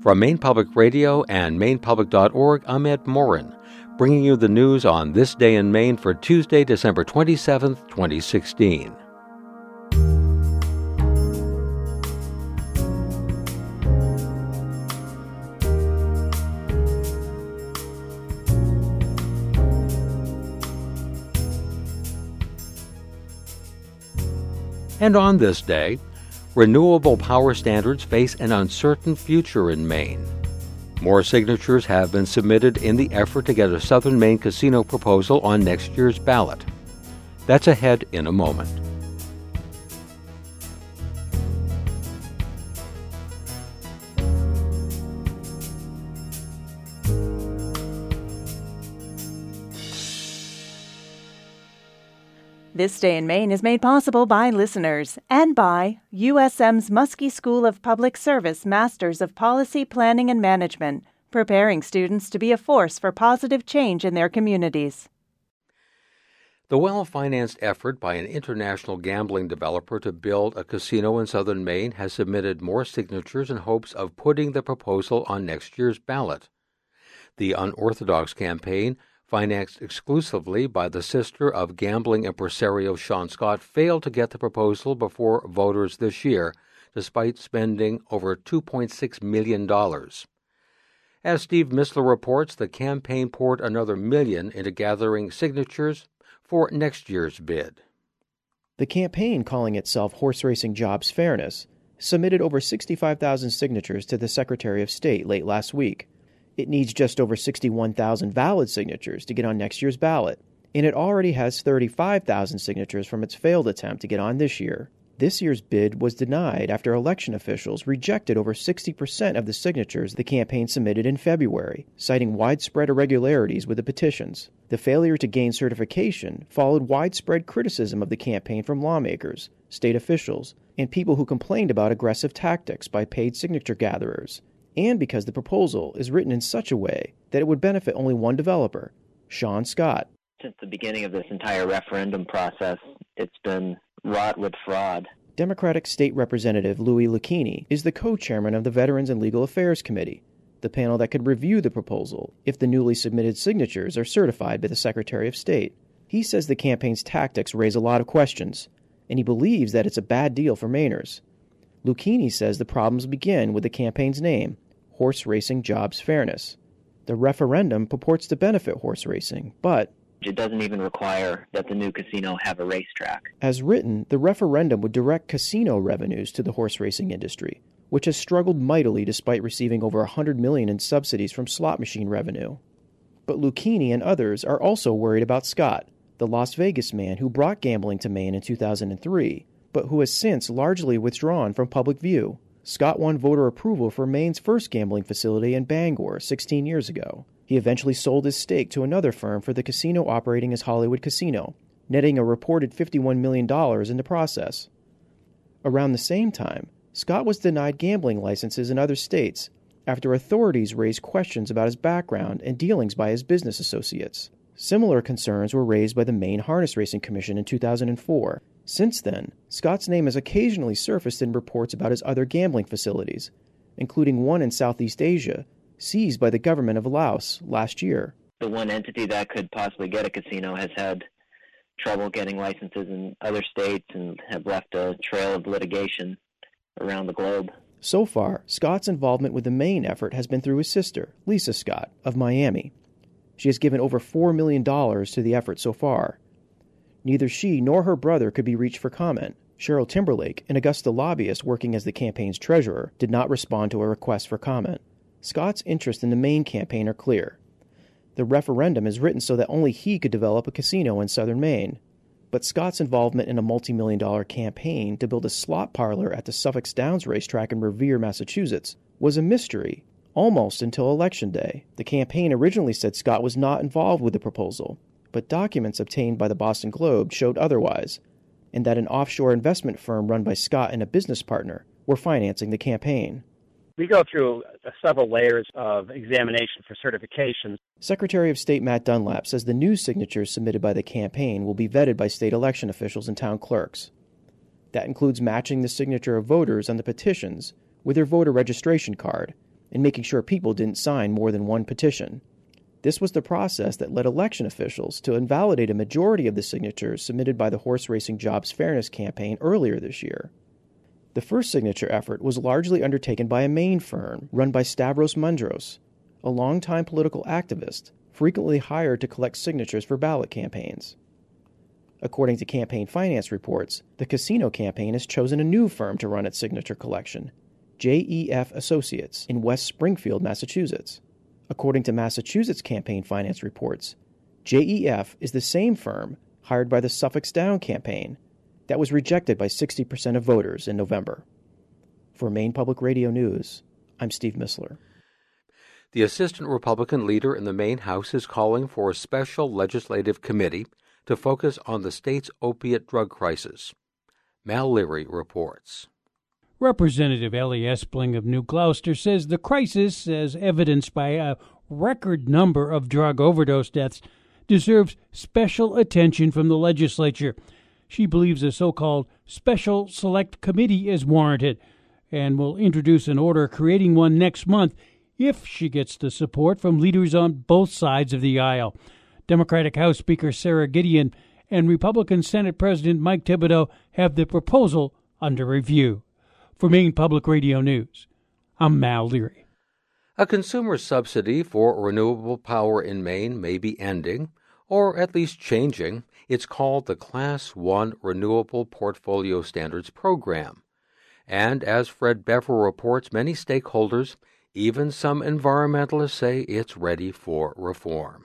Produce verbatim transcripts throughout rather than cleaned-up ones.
From Maine Public Radio and Maine Public dot org, I'm Ed Morin, bringing you the news on This Day in Maine for Tuesday, December twenty-seventh, twenty sixteen. And on this day, renewable power standards face an uncertain future in Maine. More signatures have been submitted in the effort to get a Southern Maine casino proposal on next year's ballot. That's ahead in a moment. This Day in Maine is made possible by listeners and by U S M's Muskie School of Public Service Masters of Policy, Planning, and Management, preparing students to be a force for positive change in their communities. The well-financed effort by an international gambling developer to build a casino in southern Maine has submitted more signatures in hopes of putting the proposal on next year's ballot. The Unorthodox campaign, financed exclusively by the sister of gambling impresario Sean Scott, failed to get the proposal before voters this year, despite spending over two point six million dollars. As Steve Missler reports, the campaign poured another million into gathering signatures for next year's bid. The campaign, calling itself Horse Racing Jobs Fairness, submitted over sixty-five thousand signatures to the Secretary of State late last week. It needs just over sixty-one thousand valid signatures to get on next year's ballot, and it already has thirty-five thousand signatures from its failed attempt to get on this year. This year's bid was denied after election officials rejected over sixty percent of the signatures the campaign submitted in February, citing widespread irregularities with the petitions. The failure to gain certification followed widespread criticism of the campaign from lawmakers, state officials, and people who complained about aggressive tactics by paid signature gatherers, and because the proposal is written in such a way that it would benefit only one developer, Sean Scott. Since the beginning of this entire referendum process, it's been wrought with fraud. Democratic State Representative Louis Lucchini is the co-chairman of the Veterans and Legal Affairs Committee, the panel that could review the proposal if the newly submitted signatures are certified by the Secretary of State. He says the campaign's tactics raise a lot of questions, and he believes that it's a bad deal for Mainers. Lucchini says the problems begin with the campaign's name, Horse Racing Jobs Fairness. The referendum purports to benefit horse racing, but it doesn't even require that the new casino have a racetrack. As written, the referendum would direct casino revenues to the horse racing industry, which has struggled mightily despite receiving over one hundred million dollars in subsidies from slot machine revenue. But Lucchini and others are also worried about Scott, the Las Vegas man who brought gambling to Maine in two thousand three, but who has since largely withdrawn from public view. Scott won voter approval for Maine's first gambling facility in Bangor sixteen years ago. He eventually sold his stake to another firm for the casino operating as Hollywood Casino, netting a reported fifty-one million dollars in the process. Around the same time, Scott was denied gambling licenses in other states after authorities raised questions about his background and dealings by his business associates. Similar concerns were raised by the Maine Harness Racing Commission in two thousand four. Since then, Scott's name has occasionally surfaced in reports about his other gambling facilities, including one in Southeast Asia, seized by the government of Laos last year. The one entity that could possibly get a casino has had trouble getting licenses in other states and have left a trail of litigation around the globe. So far, Scott's involvement with the Maine effort has been through his sister, Lisa Scott, of Miami. She has given over four million dollars to the effort so far. Neither she nor her brother could be reached for comment. Cheryl Timberlake, an Augusta lobbyist working as the campaign's treasurer, did not respond to a request for comment. Scott's interests in the Maine campaign are clear. The referendum is written so that only he could develop a casino in southern Maine. But Scott's involvement in a multi-million dollar campaign to build a slot parlor at the Suffolk Downs racetrack in Revere, Massachusetts, was a mystery, almost until Election Day. The campaign originally said Scott was not involved with the proposal, but documents obtained by the Boston Globe showed otherwise, and that an offshore investment firm run by Scott and a business partner were financing the campaign. We go through uh, several layers of examination for certification. Secretary of State Matt Dunlap says the new signatures submitted by the campaign will be vetted by state election officials and town clerks. That includes matching the signature of voters on the petitions with their voter registration card and making sure people didn't sign more than one petition. This was the process that led election officials to invalidate a majority of the signatures submitted by the Horse Racing Jobs Fairness Campaign earlier this year. The first signature effort was largely undertaken by a Maine firm run by Stavros Mundros, a longtime political activist frequently hired to collect signatures for ballot campaigns. According to campaign finance reports, the casino campaign has chosen a new firm to run its signature collection, J E F Associates, in West Springfield, Massachusetts. According to Massachusetts campaign finance reports, J E F is the same firm hired by the Suffolk Down campaign that was rejected by sixty percent of voters in November. For Maine Public Radio News, I'm Steve Missler. The assistant Republican leader in the Maine House is calling for a special legislative committee to focus on the state's opiate drug crisis. Mal Leary reports. Representative Ellie Espling of New Gloucester says the crisis, as evidenced by a record number of drug overdose deaths, deserves special attention from the legislature. She believes a so-called special select committee is warranted and will introduce an order creating one next month if she gets the support from leaders on both sides of the aisle. Democratic House Speaker Sarah Gideon and Republican Senate President Mike Thibodeau have the proposal under review. For Maine Public Radio News, I'm Mal Leary. A consumer subsidy for renewable power in Maine may be ending, or at least changing. It's called the Class one Renewable Portfolio Standards Program. And as Fred Bever reports, many stakeholders, even some environmentalists, say it's ready for reform.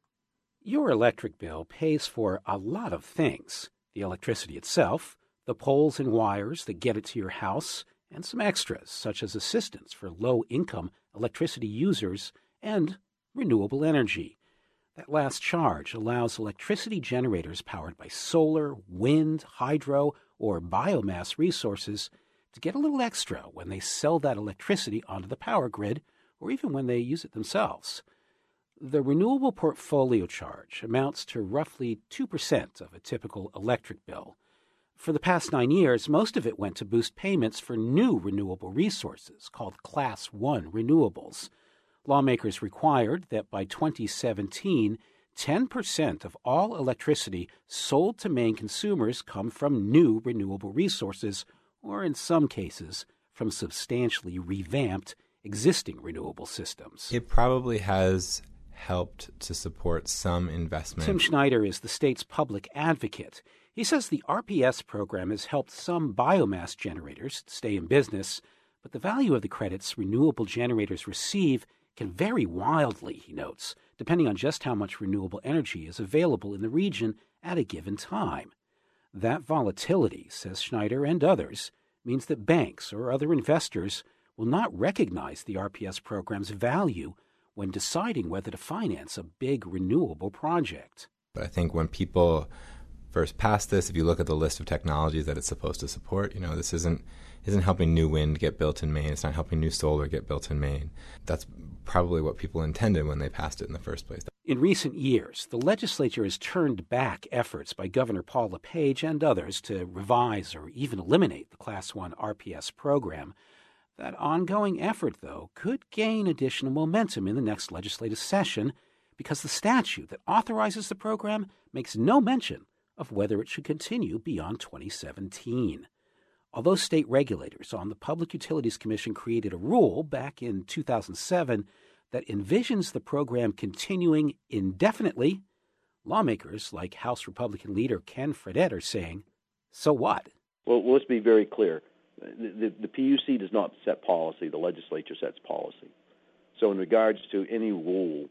Your electric bill pays for a lot of things. The electricity itself, the poles and wires that get it to your house, and some extras, such as assistance for low-income electricity users and renewable energy. That last charge allows electricity generators powered by solar, wind, hydro, or biomass resources to get a little extra when they sell that electricity onto the power grid, or even when they use it themselves. The renewable portfolio charge amounts to roughly two percent of a typical electric bill. For the past nine years, most of it went to boost payments for new renewable resources called Class one renewables. Lawmakers required that by twenty seventeen, ten percent of all electricity sold to Maine consumers come from new renewable resources, or in some cases, from substantially revamped existing renewable systems. It probably has helped to support some investment. Tim Schneider is the state's public advocate. He says the R P S program has helped some biomass generators stay in business, but the value of the credits renewable generators receive can vary wildly, he notes, depending on just how much renewable energy is available in the region at a given time. That volatility, says Schneider and others, means that banks or other investors will not recognize the R P S program's value when deciding whether to finance a big renewable project. But I think when people first pass this, if you look at the list of technologies that it's supposed to support, you know, this isn't isn't helping new wind get built in Maine. It's not helping new solar get built in Maine. That's probably what people intended when they passed it in the first place. In recent years, the legislature has turned back efforts by Governor Paul LePage and others to revise or even eliminate the Class one R P S program. That ongoing effort, though, could gain additional momentum in the next legislative session because the statute that authorizes the program makes no mention of whether it should continue beyond twenty seventeen. Although state regulators on the Public Utilities Commission created a rule back in two thousand seven that envisions the program continuing indefinitely, lawmakers like House Republican leader Ken Fredette are saying, so what? Well, let's be very clear. The, the, the P U C does not set policy. The legislature sets policy. So in regards to any rule,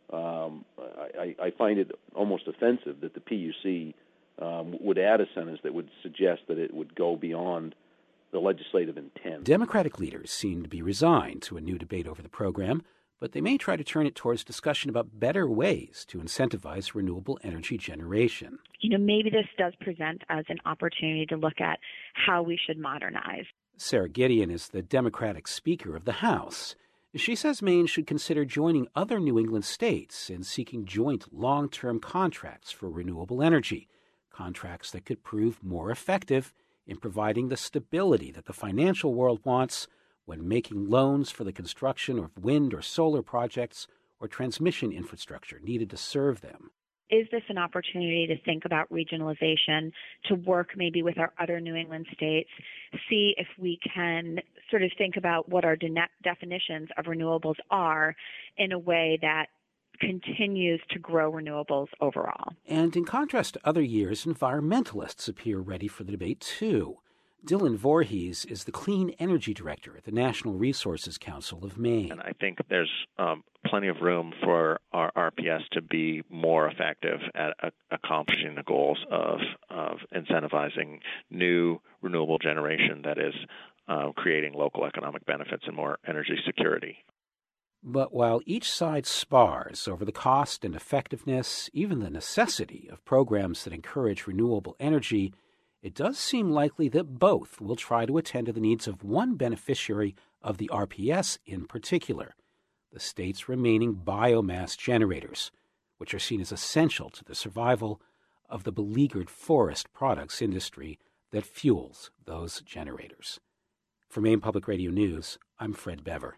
um, I, I find it almost offensive that the P U C um, would add a sentence that would suggest that it would go beyond the legislative intent. Democratic leaders seem to be resigned to a new debate over the program, but they may try to turn it towards discussion about better ways to incentivize renewable energy generation. You know, maybe this does present as an opportunity to look at how we should modernize. Sarah Gideon is the Democratic Speaker of the House. She says Maine should consider joining other New England states in seeking joint long-term contracts for renewable energy, contracts that could prove more effective in providing the stability that the financial world wants when making loans for the construction of wind or solar projects or transmission infrastructure needed to serve them. Is this an opportunity to think about regionalization, to work maybe with our other New England states, see if we can sort of think about what our de- definitions of renewables are in a way that continues to grow renewables overall? And in contrast to other years, environmentalists appear ready for the debate too. Dylan Voorhees is the Clean Energy Director at the National Resources Council of Maine. And I think there's um, plenty of room for our R P S to be more effective at uh, accomplishing the goals of, of incentivizing new renewable generation that is uh, creating local economic benefits and more energy security. But while each side spars over the cost and effectiveness, even the necessity of programs that encourage renewable energy, it does seem likely that both will try to attend to the needs of one beneficiary of the R P S in particular, the state's remaining biomass generators, which are seen as essential to the survival of the beleaguered forest products industry that fuels those generators. For Maine Public Radio News, I'm Fred Bever.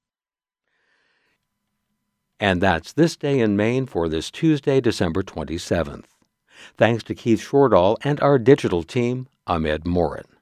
And that's This Day in Maine for this Tuesday, December twenty-seventh. Thanks to Keith Shortall and our digital team, I'm Ed Morin.